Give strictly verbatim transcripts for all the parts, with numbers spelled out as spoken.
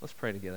Let's pray together.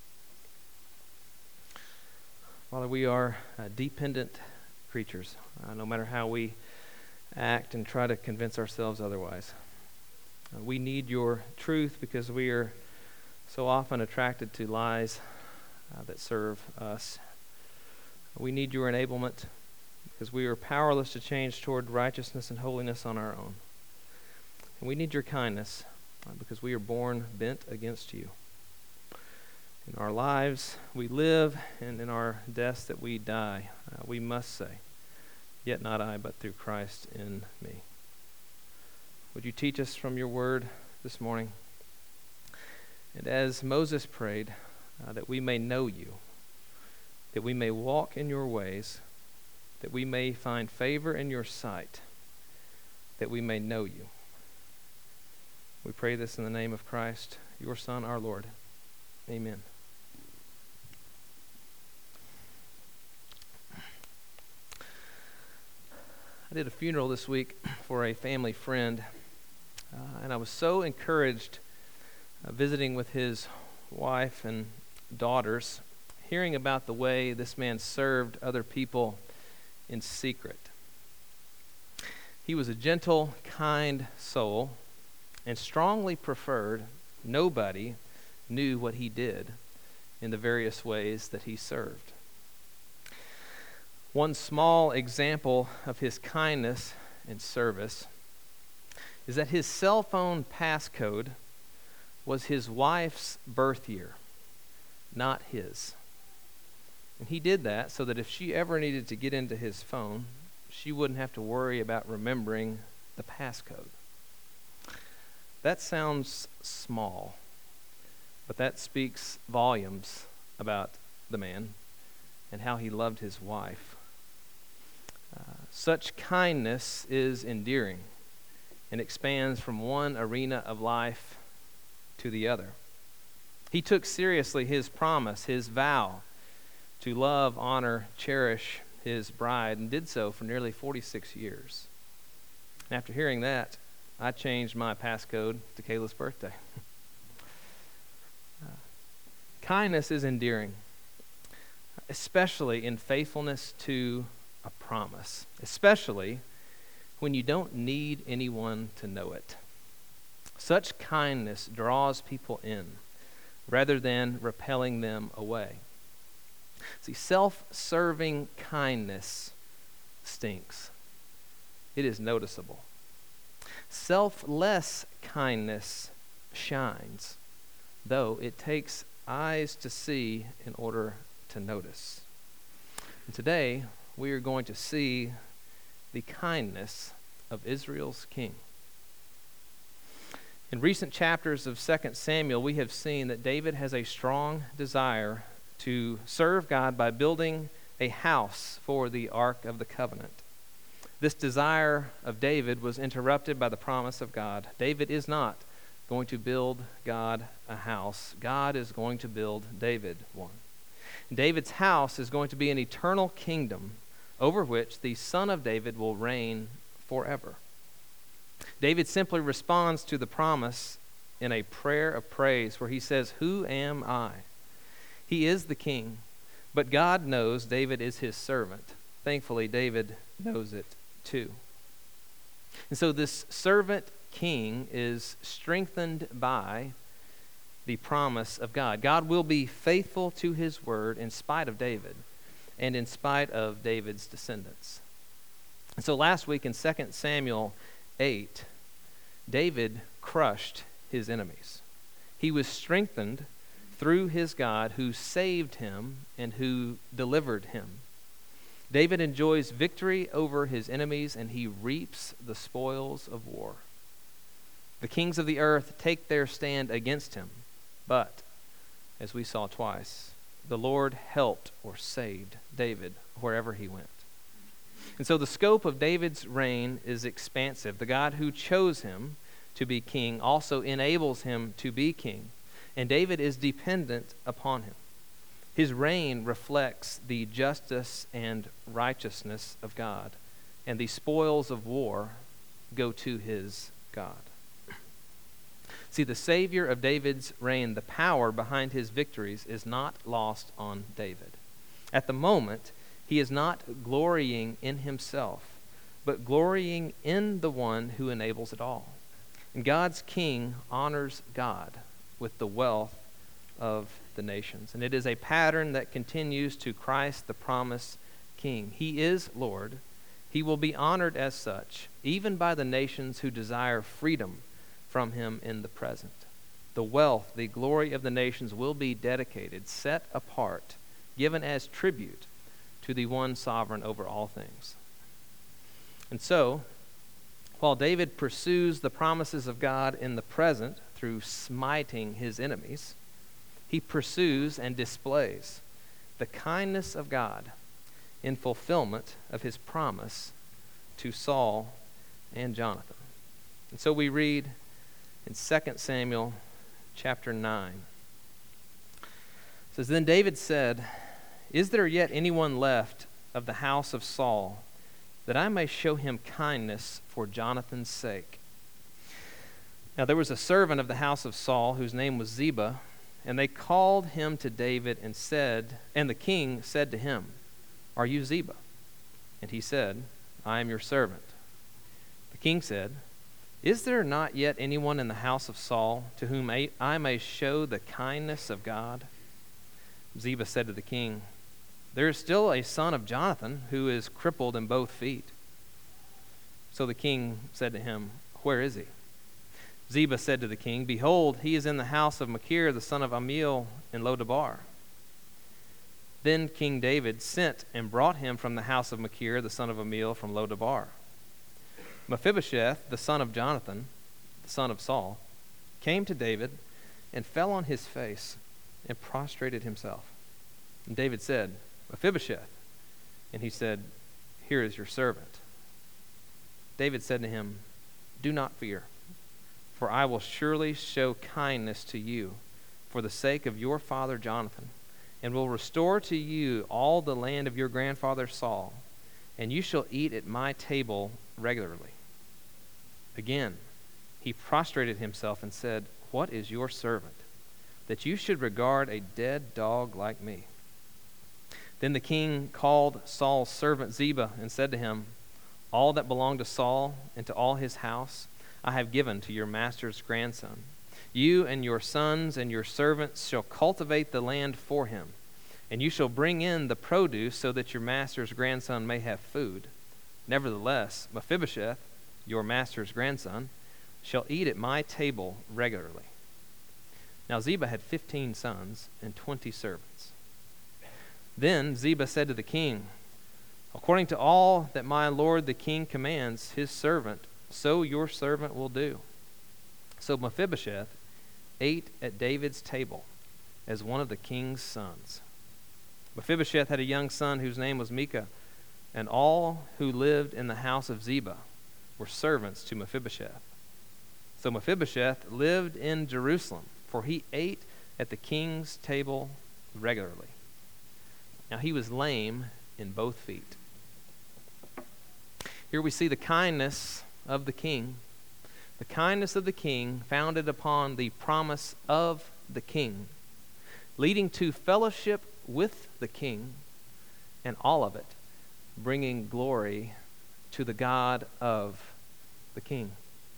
Father, we are uh, dependent creatures, uh, no matter how we act and try to convince ourselves otherwise. Uh, we need your truth because we are so often attracted to lies uh, that serve us. We need your enablement because we are powerless to change toward righteousness and holiness on our own. And we need your kindness uh, because we are born bent against you. In our lives we live, and in our deaths that we die, uh, we must say, "Yet not I, but through Christ in me." Would you teach us from your word this morning? And as Moses prayed, uh, that we may know you, that we may walk in your ways, that we may find favor in your sight, that we may know you. We pray this in the name of Christ, your Son, our Lord. Amen. I did a funeral this week for a family friend, uh, and I was so encouraged uh, visiting with his wife and daughters, hearing about the way this man served other people in secret. He was a gentle, kind soul and strongly preferred nobody knew what he did in the various ways that he served. One small example of his kindness and service is that his cell phone passcode was his wife's birth year, not his. And he did that so that if she ever needed to get into his phone, she wouldn't have to worry about remembering the passcode. That sounds small, but that speaks volumes about the man and how he loved his wife. Uh, such kindness is endearing and expands from one arena of life to the other. He took seriously his promise, his vow, to love, honor, cherish his bride, and did so for nearly forty-six years. And after hearing that, I changed my passcode to Kayla's birthday. uh, kindness is endearing, especially in faithfulness to a promise, especially when you don't need anyone to know it. Such kindness draws people in rather than repelling them away. See, self-serving kindness stinks. It is noticeable. Selfless kindness shines, though it takes eyes to see in order to notice. And today, we are going to see the kindness of Israel's king. In recent chapters of Second Samuel, we have seen that David has a strong desire to serve God by building a house for the Ark of the Covenant. This desire of David was interrupted by the promise of God. David is not going to build God a house. God is going to build David one. David's house is going to be an eternal kingdom over which the Son of David will reign forever. David simply responds to the promise in a prayer of praise where he says, "Who am I?" He is the king, but God knows David is his servant. Thankfully, David knows it too. And so this servant king is strengthened by the promise of God. God will be faithful to his word in spite of David and in spite of David's descendants. And so last week in Second Samuel eight, David crushed his enemies. He was strengthened through his God who saved him and who delivered him. David enjoys victory over his enemies and he reaps the spoils of war. The kings of the earth take their stand against him, but, as we saw twice, the Lord helped or saved David wherever he went. And so the scope of David's reign is expansive. The God who chose him to be king also enables him to be king, and David is dependent upon him. His reign reflects the justice and righteousness of God, and the spoils of war go to his God. See, See, the Savior of David's reign, the power behind his victories, is not lost on David. At the moment, he is not glorying in himself, but glorying in the one who enables it all. And God's king honors God with the wealth of the nations. And it is a pattern that continues to Christ, the promised king. He is Lord. He will be honored as such, even by the nations who desire freedom from him in the present. The wealth, the glory of the nations will be dedicated, set apart, given as tribute to the one sovereign over all things. And so, while David pursues the promises of God in the present through smiting his enemies, he pursues and displays the kindness of God in fulfillment of his promise to Saul and Jonathan. And so we read in Second Samuel chapter nine. It says, Then David said, Is there yet anyone left of the house of Saul, that I may show him kindness for Jonathan's sake? Now there was a servant of the house of Saul whose name was Ziba, and they called him to David and said, and the king said to him, Are you Ziba? And he said, I am your servant. The king said, Is there not yet anyone in the house of Saul to whom I may show the kindness of God? Ziba said to the king, There is still a son of Jonathan who is crippled in both feet. So the king said to him, Where is he? Ziba said to the king, Behold, he is in the house of Machir, the son of Amiel, in Lodabar. Then King David sent and brought him from the house of Machir, the son of Amiel, from Lodabar. Mephibosheth, the son of Jonathan, the son of Saul, came to David and fell on his face and prostrated himself. And David said, Mephibosheth. And he said, Here is your servant. David said to him, Do not fear, for I will surely show kindness to you for the sake of your father Jonathan, and will restore to you all the land of your grandfather Saul, and you shall eat at my table regularly. Again, he prostrated himself and said, What is your servant, that you should regard a dead dog like me? Then the king called Saul's servant Ziba and said to him, All that belonged to Saul and to all his house I have given to your master's grandson. You and your sons and your servants shall cultivate the land for him, and you shall bring in the produce so that your master's grandson may have food. Nevertheless, Mephibosheth, your master's grandson, shall eat at my table regularly. Now Ziba had fifteen sons and twenty servants. Then Ziba said to the king, According to all that my lord the king commands his servant, so your servant will do. So Mephibosheth ate at David's table as one of the king's sons. Mephibosheth had a young son whose name was Micah, and all who lived in the house of Ziba were servants to Mephibosheth. So Mephibosheth lived in Jerusalem, for he ate at the king's table regularly. Now he was lame in both feet. Here we see the kindness of the king, the kindness of the king founded upon the promise of the king, leading to fellowship with the king, and all of it bringing glory to the God of the king.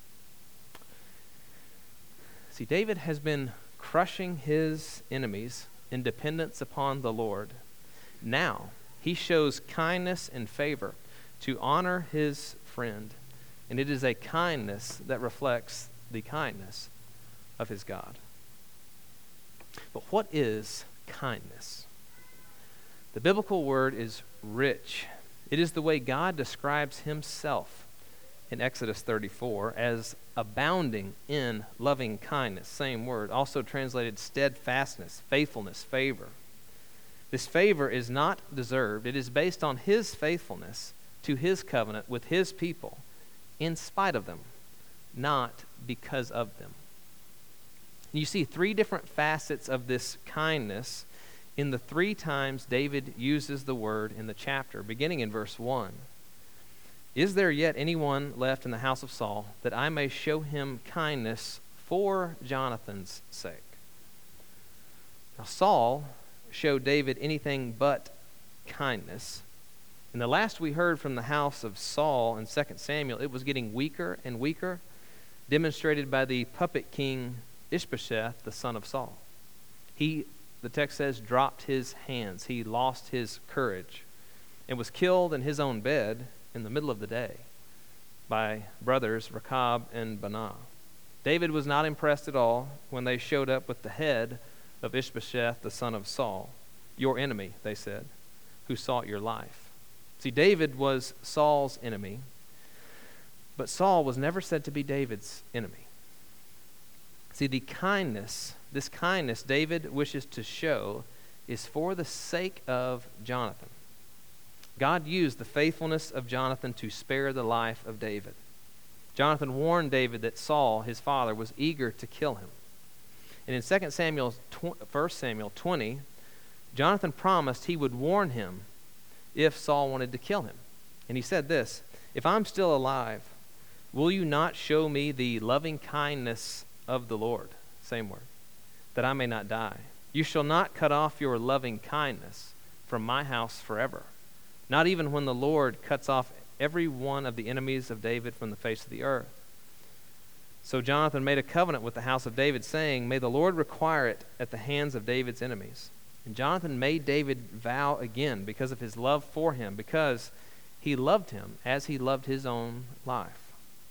See, David has been crushing his enemies in dependence upon the Lord. Now he shows kindness and favor to honor his friend, and it is a kindness that reflects the kindness of his God. But what is kindness? The biblical word is rich. It is the way God describes himself in Exodus thirty-four as abounding in loving kindness. Same word, also translated steadfastness, faithfulness, favor. This favor is not deserved. It is based on his faithfulness to his covenant with his people in spite of them, not because of them. You see three different facets of this kindness in the three times David uses the word in the chapter, beginning in verse one. Is there yet anyone left in the house of Saul, that I may show him kindness for Jonathan's sake. Now, Saul showed David anything but kindness. And the last we heard from the house of Saul in Second Samuel, it was getting weaker and weaker, demonstrated by the puppet king Ishbosheth, the son of Saul. He, the text says, dropped his hands. He lost his courage and was killed in his own bed in the middle of the day by brothers Rechab and Baanah. David was not impressed at all when they showed up with the head of Ishbosheth, the son of Saul. Your enemy, they said, who sought your life. See, David was Saul's enemy, but Saul was never said to be David's enemy. See, the kindness, this kindness David wishes to show is for the sake of Jonathan. God used the faithfulness of Jonathan to spare the life of David. Jonathan warned David that Saul, his father, was eager to kill him. And in Second Samuel, First Samuel twenty, Jonathan promised he would warn him if Saul wanted to kill him. And he said this, "If I'm still alive, will you not show me the loving kindness of the Lord," same word, "that I may not die? You shall not cut off your loving kindness from my house forever, not even when the Lord cuts off every one of the enemies of David from the face of the earth." So Jonathan made a covenant with the house of David, saying, "May the Lord require it at the hands of David's enemies." And Jonathan made David vow again because of his love for him, because he loved him as he loved his own life.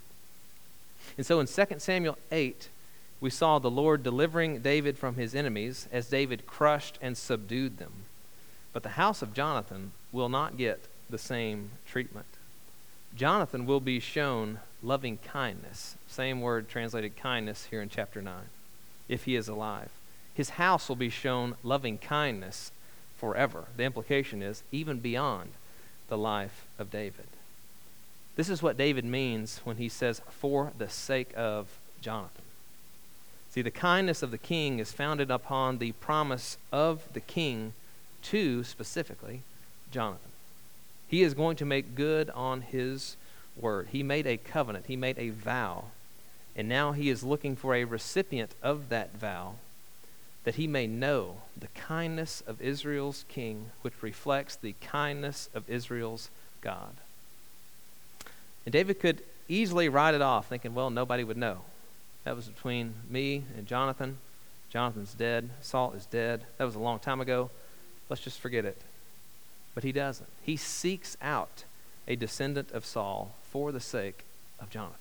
And so in Second Samuel eight, we saw the Lord delivering David from his enemies as David crushed and subdued them. But the house of Jonathan will not get the same treatment. Jonathan will be shown loving kindness, same word translated kindness here in chapter nine, if he is alive. His house will be shown loving kindness forever. The implication is even beyond the life of David. This is what David means when he says, "for the sake of Jonathan." See, the kindness of the king is founded upon the promise of the king to, specifically, Jonathan. He is going to make good on his word. He made a covenant. He made a vow. And now he is looking for a recipient of that vow, that he may know the kindness of Israel's king, which reflects the kindness of Israel's God. And David could easily write it off, thinking, well, nobody would know. That was between me and Jonathan. Jonathan's dead. Saul is dead. That was a long time ago. Let's just forget it. But he doesn't. He seeks out a descendant of Saul for the sake of Jonathan.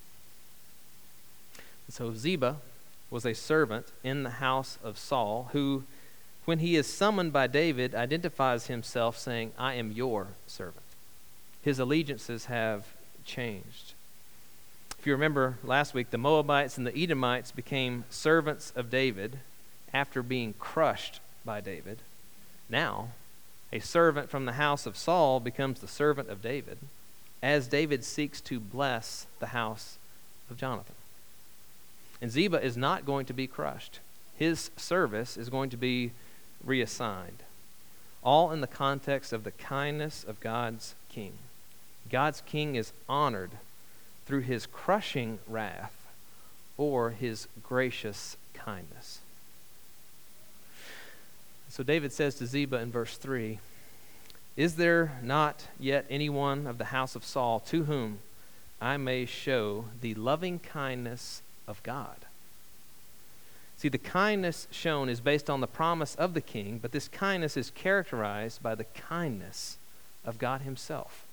And so Ziba was a servant in the house of Saul who, when he is summoned by David, identifies himself saying, "I am your servant." His allegiances have changed. If you remember last week, the Moabites and the Edomites became servants of David after being crushed by David. Now, a servant from the house of Saul becomes the servant of David as David seeks to bless the house of Jonathan. And Ziba is not going to be crushed. His service is going to be reassigned, all in the context of the kindness of God's king. God's king is honored through his crushing wrath or his gracious kindness. So David says to Ziba in verse three, "Is there not yet anyone of the house of Saul to whom I may show the loving kindness of God?" See, the kindness shown is based on the promise of the king, but this kindness is characterized by the kindness of God himself.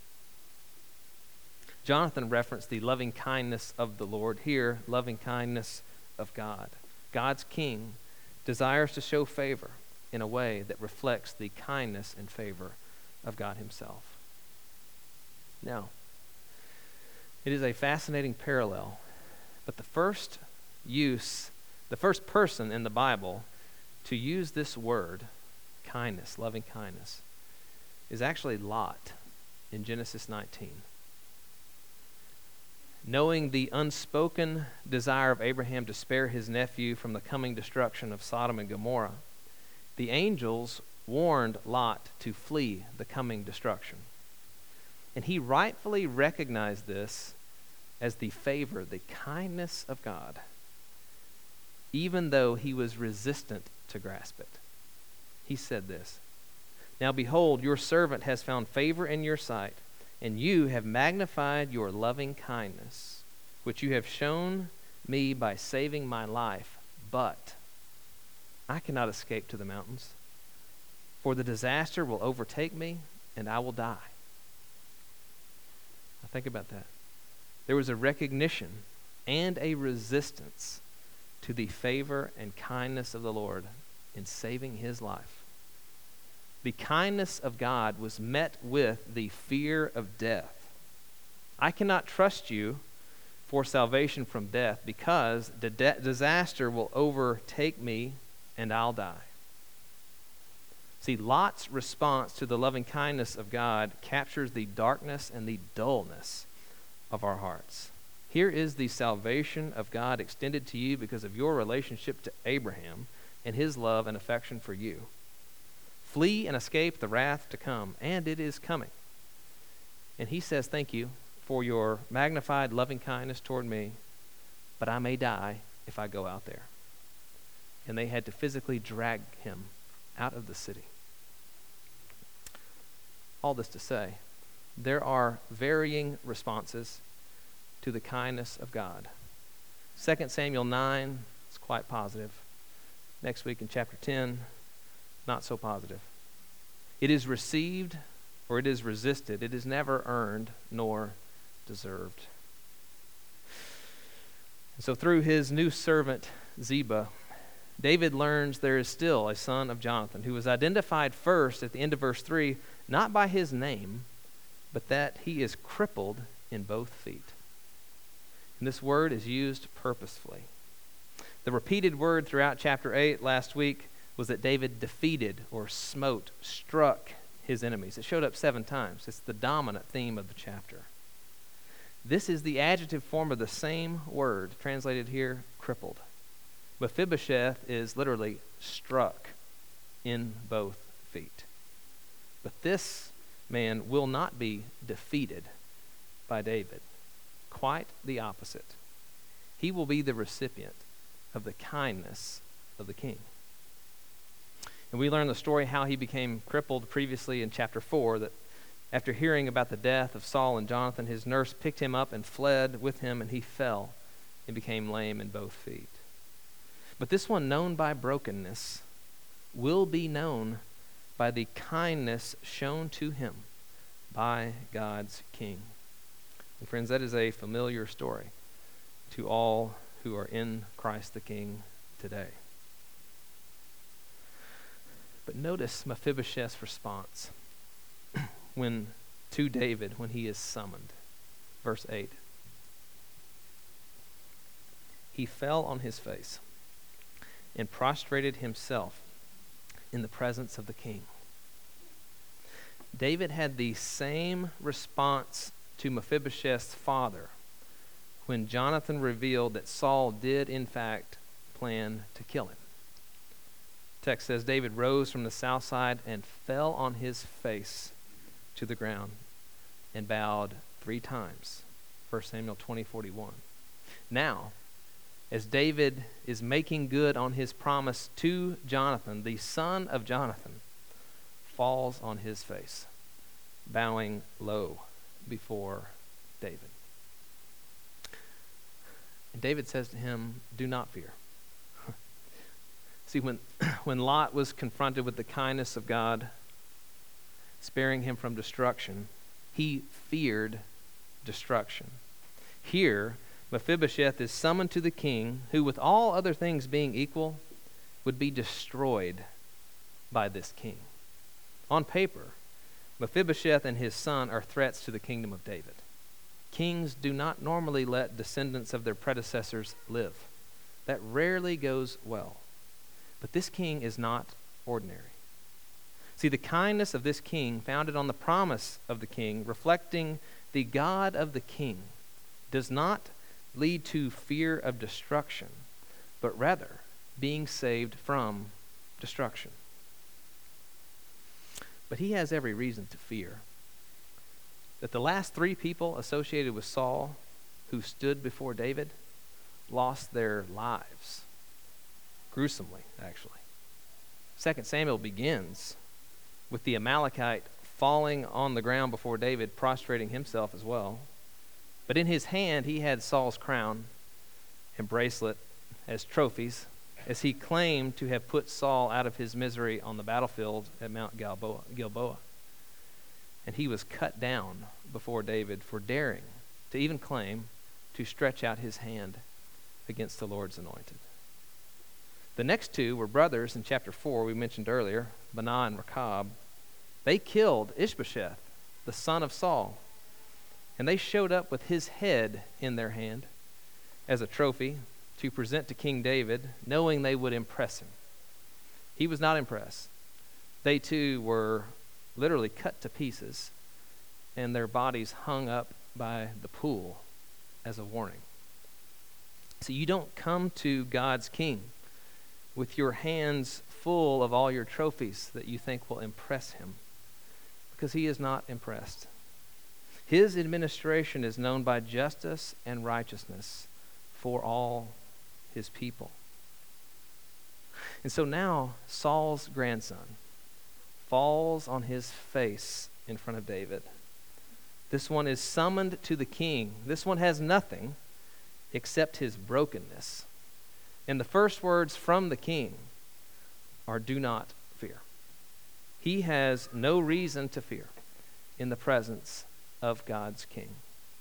Jonathan referenced the loving kindness of the Lord. Here, loving kindness of God. God's king desires to show favor in a way that reflects the kindness and favor of God himself. Now, it is a fascinating parallel, but the first use, the first person in the Bible to use this word, kindness, loving kindness, is actually Lot in Genesis nineteen. Knowing the unspoken desire of Abraham to spare his nephew from the coming destruction of Sodom and Gomorrah, the angels warned Lot to flee the coming destruction. And he rightfully recognized this as the favor, the kindness of God even though he was resistant to grasp it. He said this, "Now behold, your servant has found favor in your sight, and you have magnified your loving kindness, which you have shown me by saving my life. But I cannot escape to the mountains, for the disaster will overtake me, and I will die." Now think about that. There was a recognition and a resistance to the favor and kindness of the Lord in saving his life. The kindness of God was met with the fear of death. I cannot trust you for salvation from death because the de- disaster will overtake me and I'll die. See, Lot's response to the loving kindness of God captures the darkness and the dullness of our hearts. Here is the salvation of God extended to you because of your relationship to Abraham and his love and affection for you. Flee and escape the wrath to come, and it is coming. And he says, "Thank you for your magnified loving kindness toward me, but I may die if I go out there." And they had to physically drag him out of the city. All this to say, there are varying responses to the kindness of God. Second Samuel nine is quite positive. Next week in chapter ten, not so positive. It is received or it is resisted. It is never earned nor deserved. And so through his new servant Ziba, David learns there is still a son of Jonathan who was identified first at the end of verse three, not by his name, but that he is crippled in both feet. And this word is used purposefully. The repeated word throughout chapter eight last week was that David defeated or smote, struck his enemies. It showed up seven times. It's the dominant theme of the chapter. This is the adjective form of the same word, translated here, crippled. Mephibosheth is literally struck in both feet. But this man will not be defeated by David. Quite the opposite. He will be the recipient of the kindness of the king. And we learn the story how he became crippled previously in chapter four, that after hearing about the death of Saul and Jonathan, his nurse picked him up and fled with him, and he fell and became lame in both feet. But this one, known by brokenness, will be known by the kindness shown to him by God's king. And friends, that is a familiar story to all who are in Christ the King today. But notice Mephibosheth's response when to David when he is summoned. Verse eight. He fell on his face and prostrated himself in the presence of the king. David had the same response to Mephibosheth's father when Jonathan revealed that Saul did in fact plan to kill him. The text says David rose from the south side and fell on his face to the ground and bowed three times. First Samuel twenty forty-one. Now, as David is making good on his promise to Jonathan, the son of Jonathan falls on his face, bowing low before David. And David says to him, "Do not fear." See, when, when Lot was confronted with the kindness of God, sparing him from destruction, he feared destruction. Here, Mephibosheth is summoned to the king, who, with all other things being equal, would be destroyed by this king. On paper, Mephibosheth and his son are threats to the kingdom of David. Kings do not normally let descendants of their predecessors live. That rarely goes well. But this king is not ordinary. See, the kindness of this king, founded on the promise of the king, reflecting the God of the king, does not lead to fear of destruction, but rather being saved from destruction. But he has every reason to fear that the last three people associated with Saul who stood before David lost their lives gruesomely, actually. Second Samuel begins with the Amalekite falling on the ground before David, prostrating himself as well. But in his hand he had Saul's crown and bracelet as trophies, as he claimed to have put Saul out of his misery on the battlefield at Mount Gilboa. Gilboa. And he was cut down before David for daring to even claim to stretch out his hand against the Lord's anointed. The next two were brothers in chapter four, we mentioned earlier, Baanah and Rechab. They killed Ishbosheth, the son of Saul, and they showed up with his head in their hand as a trophy to present to King David, knowing they would impress him. He was not impressed. They too were literally cut to pieces, and their bodies hung up by the pool as a warning. So you don't come to God's king with your hands full of all your trophies that you think will impress him, because he is not impressed. His administration is known by justice and righteousness for all his people. And so now Saul's grandson falls on his face in front of David. This one is summoned to the king. This one has nothing except his brokenness. And the first words from the king are, "Do not fear." He has no reason to fear in the presence of God's king.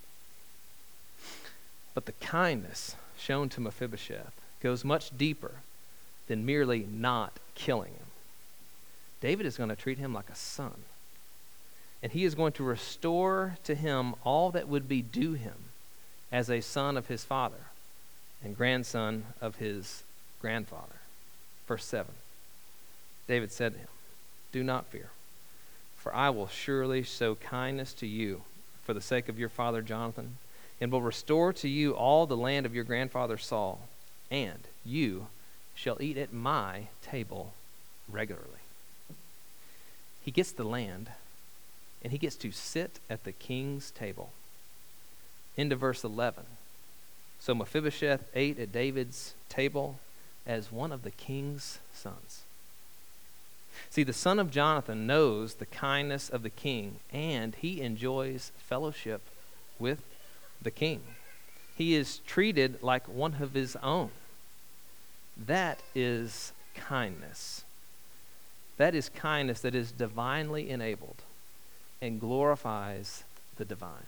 But the kindness shown to Mephibosheth goes much deeper than merely not killing him. David is going to treat him like a son, and he is going to restore to him all that would be due him as a son of his father and grandson of his grandfather. Verse seven, David said to him, "Do not fear, for I will surely show kindness to you for the sake of your father Jonathan, and will restore to you all the land of your grandfather Saul, and you shall eat at my table regularly." He gets the land, and he gets to sit at the king's table. Into verse eleven. So Mephibosheth ate at David's table as one of the king's sons. See, the son of Jonathan knows the kindness of the king, and he enjoys fellowship with the king. He is treated like one of his own. That is kindness. That is kindness that is divinely enabled and glorifies the divine.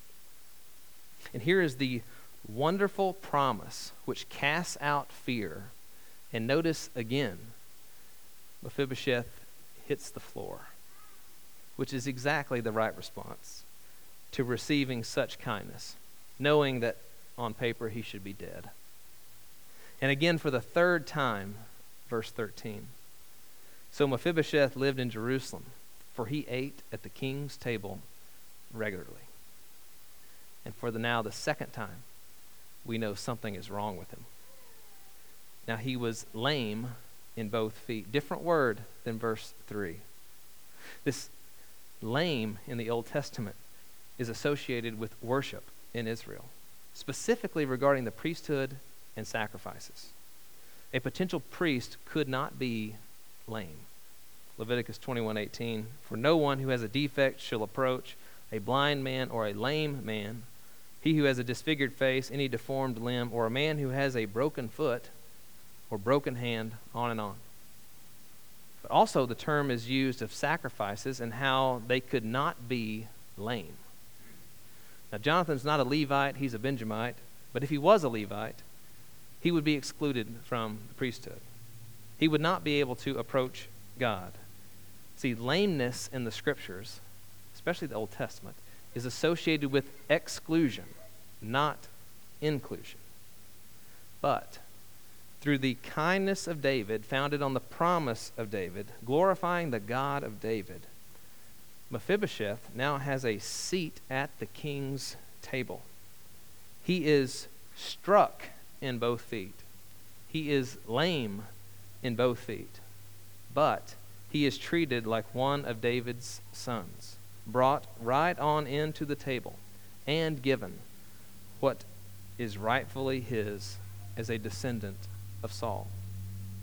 And here is the wonderful promise which casts out fear. And notice again, Mephibosheth hits the floor, which is exactly the right response to receiving such kindness, knowing that on paper he should be dead. And again, for the third time, verse thirteen. So Mephibosheth lived in Jerusalem, for he ate at the king's table regularly. And for the now the second time, we know something is wrong with him. Now he was lame in both feet. Different word than verse three. This lame in the Old Testament is associated with worship in Israel, specifically regarding the priesthood and sacrifices. A potential priest could not be lame. Leviticus twenty-one eighteen, "For no one who has a defect shall approach a blind man or a lame man, he who has a disfigured face, any deformed limb, or a man who has a broken foot or broken hand," on and on. But also the term is used of sacrifices and how they could not be lame. Now Jonathan's not a Levite, he's a Benjamite, but if he was a Levite, he would be excluded from the priesthood. He would not be able to approach God. See, lameness in the scriptures, especially the Old Testament, is associated with exclusion, not inclusion. But through the kindness of David, founded on the promise of David, glorifying the God of David, Mephibosheth now has a seat at the king's table. He is struck in both feet. He is lame in both feet. But he is treated like one of David's sons, brought right on into the table and given what is rightfully his as a descendant of Saul.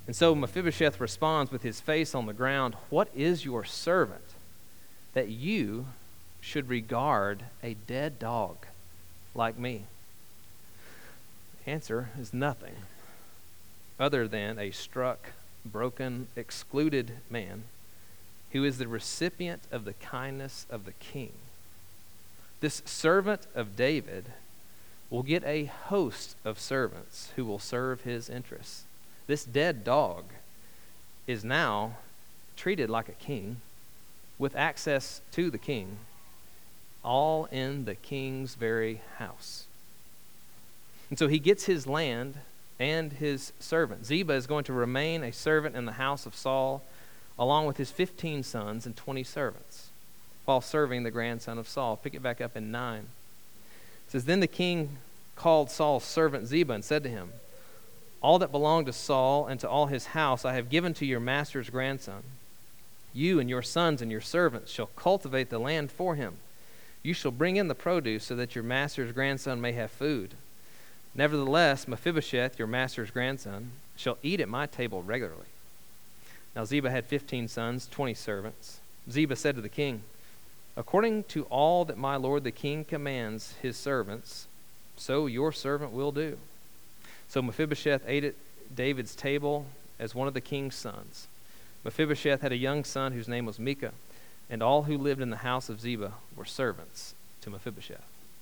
And so Mephibosheth responds with his face on the ground, "What is your servant that you should regard a dead dog like me?" The answer is nothing other than a struck, broken, excluded man who is the recipient of the kindness of the king. This servant of David will get a host of servants who will serve his interests. This dead dog is now treated like a king with access to the king, all in the king's very house. And so he gets his land and his servant. Ziba is going to remain a servant in the house of Saul, along with his fifteen sons and twenty servants, while serving the grandson of Saul. Pick it back up in nine. It says, "Then the king called Saul's servant Ziba and said to him, 'All that belonged to Saul and to all his house I have given to your master's grandson. You and your sons and your servants shall cultivate the land for him. You shall bring in the produce so that your master's grandson may have food. Nevertheless, Mephibosheth, your master's grandson, shall eat at my table regularly.' Now Ziba had fifteen sons, twenty servants. Ziba said to the king, 'According to all that my lord the king commands his servants, so your servant will do.' So Mephibosheth ate at David's table as one of the king's sons. Mephibosheth had a young son whose name was Micah, and all who lived in the house of Ziba were servants to Mephibosheth."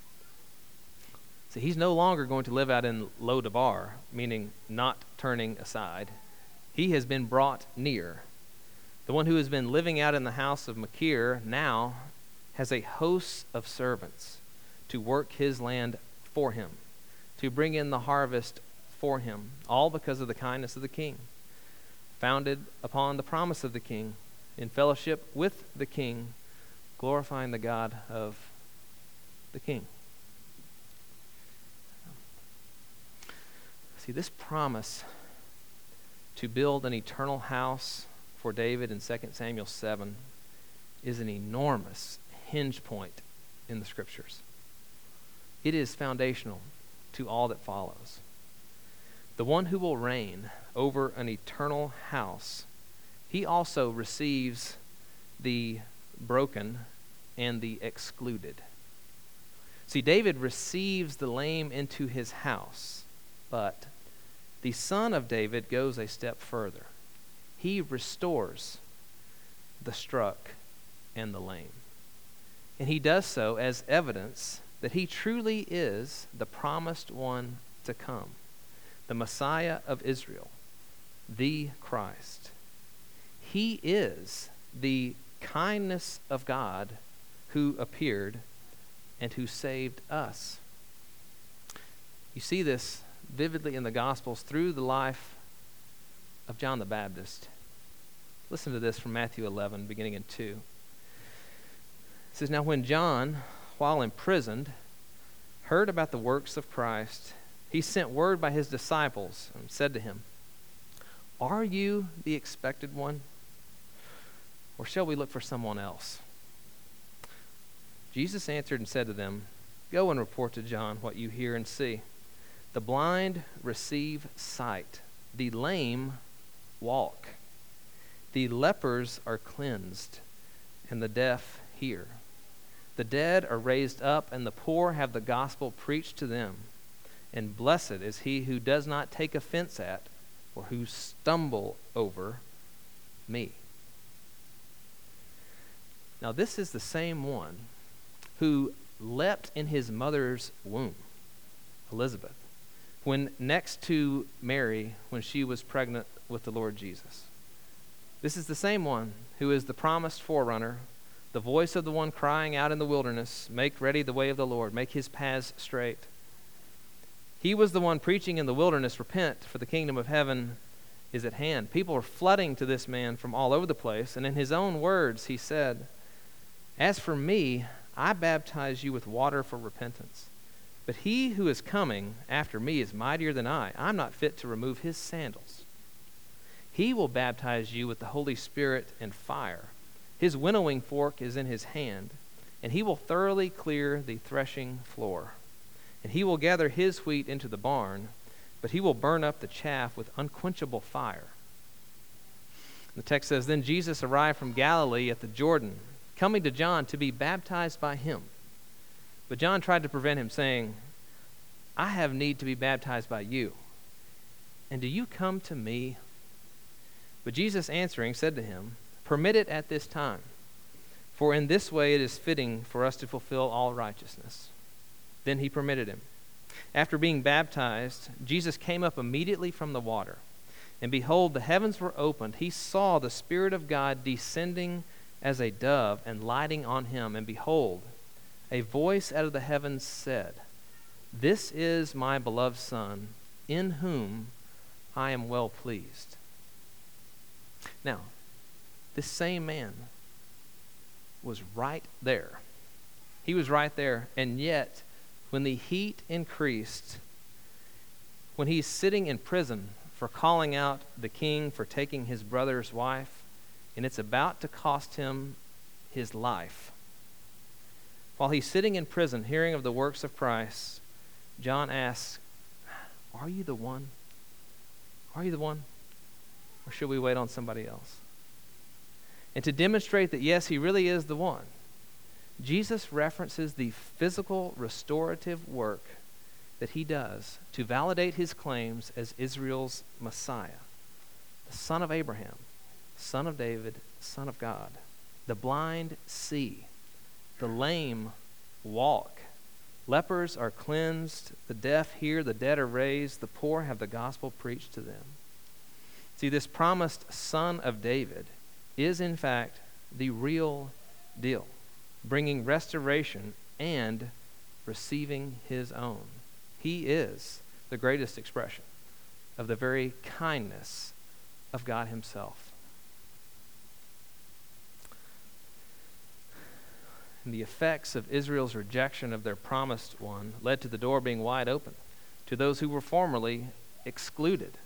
So he's no longer going to live out in Lo-debar, meaning not turning aside. He has been brought near. The one who has been living out in the house of Machir now has a host of servants to work his land for him, to bring in the harvest for him, all because of the kindness of the king, founded upon the promise of the king, in fellowship with the king, glorifying the God of the king. See, this promise to build an eternal house for David in Second Samuel seven is an enormous hinge point in the scriptures. It is foundational to all that follows. The one who will reign over an eternal house, he also receives the broken and the excluded. See, David receives the lame into his house, but the son of David goes a step further. He restores the struck and the lame. And he does so as evidence that he truly is the promised one to come, the Messiah of Israel, the Christ. He is the kindness of God who appeared and who saved us. You see this vividly in the Gospels through the life of John the Baptist. Listen to this from Matthew eleven, beginning in two. It says, "Now when John, while imprisoned, heard about the works of Christ, he sent word by his disciples and said to him, 'Are you the expected one? Or shall we look for someone else?' Jesus answered and said to them, 'Go and report to John what you hear and see. The blind receive sight, the lame walk, the lepers are cleansed, and the deaf hear. The dead are raised up, and the poor have the gospel preached to them. And blessed is he who does not take offense at or who stumble over me.'" Now this is the same one who leapt in his mother's womb, Elizabeth, when next to Mary when she was pregnant with the Lord Jesus. This is the same one who is the promised forerunner, the voice of the one crying out in the wilderness, "Make ready the way of the Lord, make his paths straight." He was the one preaching in the wilderness, "Repent, for the kingdom of heaven is at hand." People are flooding to this man from all over the place, and in his own words he said, "As for me, I baptize you with water for repentance. But he who is coming after me is mightier than I. I'm not fit to remove his sandals. He will baptize you with the Holy Spirit and fire. His winnowing fork is in his hand, and he will thoroughly clear the threshing floor. And he will gather his wheat into the barn, but he will burn up the chaff with unquenchable fire. The text says, "Then Jesus arrived from Galilee at the Jordan, coming to John to be baptized by him. But John tried to prevent him, saying, 'I have need to be baptized by you, and do you come to me?' But Jesus answering said to him, 'Permit it at this time, for in this way it is fitting for us to fulfill all righteousness.' Then he permitted him. After being baptized, Jesus came up immediately from the water. And behold, the heavens were opened. He saw the Spirit of God descending as a dove and lighting on him. And behold, a voice out of the heavens said, 'This is my beloved Son, in whom I am well pleased.'" Now, this same man was right there. He was right there, and yet, when the heat increased, when he's sitting in prison for calling out the king for taking his brother's wife, and it's about to cost him his life, while he's sitting in prison hearing of the works of Christ, John asks, "Are you the one? Are you the one? Or should we wait on somebody else?" And to demonstrate that, yes, he really is the one, Jesus references the physical restorative work that he does to validate his claims as Israel's Messiah, the son of Abraham, son of David, son of God. The blind see, the lame walk, lepers are cleansed, the deaf hear, the dead are raised, the poor have the gospel preached to them. See, this promised son of David is in fact the real deal, bringing restoration and receiving his own. He is the greatest expression of the very kindness of God himself. And the effects of Israel's rejection of their promised one led to the door being wide open to those who were formerly excluded.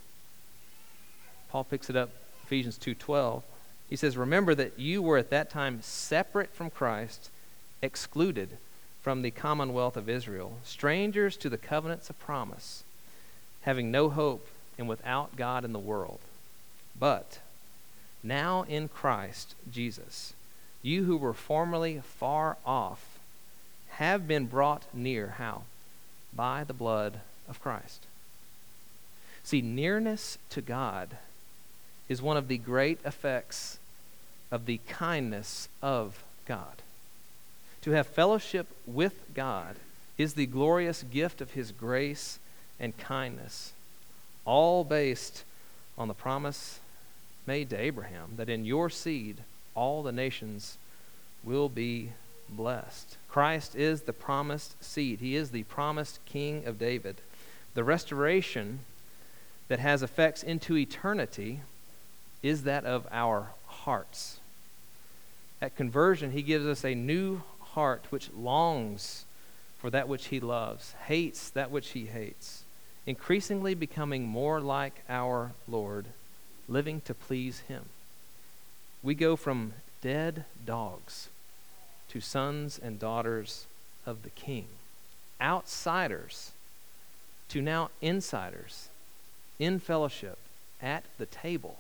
Paul picks it up, Ephesians two twelve. He says, "Remember that you were at that time separate from Christ, excluded from the commonwealth of Israel, strangers to the covenants of promise, having no hope and without God in the world. But now in Christ Jesus, you who were formerly far off have been brought near." How? By the blood of Christ. See, nearness to God is one of the great effects of the kindness of God. To have fellowship with God is the glorious gift of his grace and kindness, all based on the promise made to Abraham that in your seed all the nations will be blessed. Christ is the promised seed. He is the promised King of David. The restoration that has effects into eternity is that of our hearts. At conversion, he gives us a new heart which longs for that which he loves, hates that which he hates, increasingly becoming more like our Lord, living to please him. We go from dead dogs to sons and daughters of the King, outsiders to now insiders, in fellowship, at the table,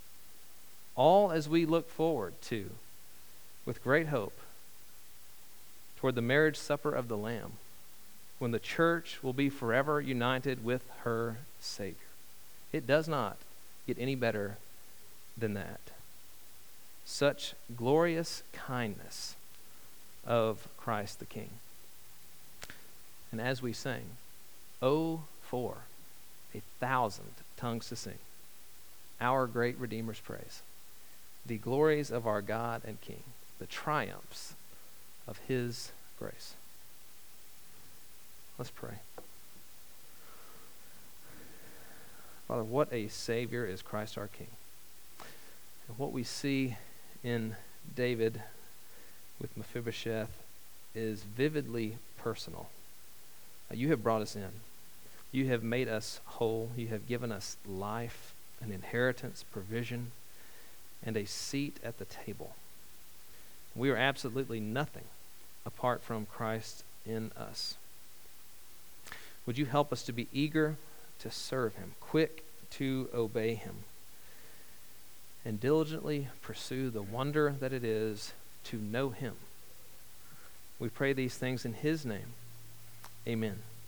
all as we look forward to, with great hope, toward the marriage supper of the Lamb, when the church will be forever united with her Savior. It does not get any better than that. Such glorious kindness of Christ the King. And as we sing, "Oh, for a thousand tongues to sing our great Redeemer's praise, the glories of our God and King, the triumphs of his grace." Let's pray. Father, what a Savior is Christ our King. And what we see in David with Mephibosheth is vividly personal. Uh, you have brought us in. You have made us whole. You have given us life, an inheritance, provision, and a seat at the table. We are absolutely nothing apart from Christ in us. Would you help us to be eager to serve him, quick to obey him, and diligently pursue the wonder that it is to know him. We pray these things in his name. Amen.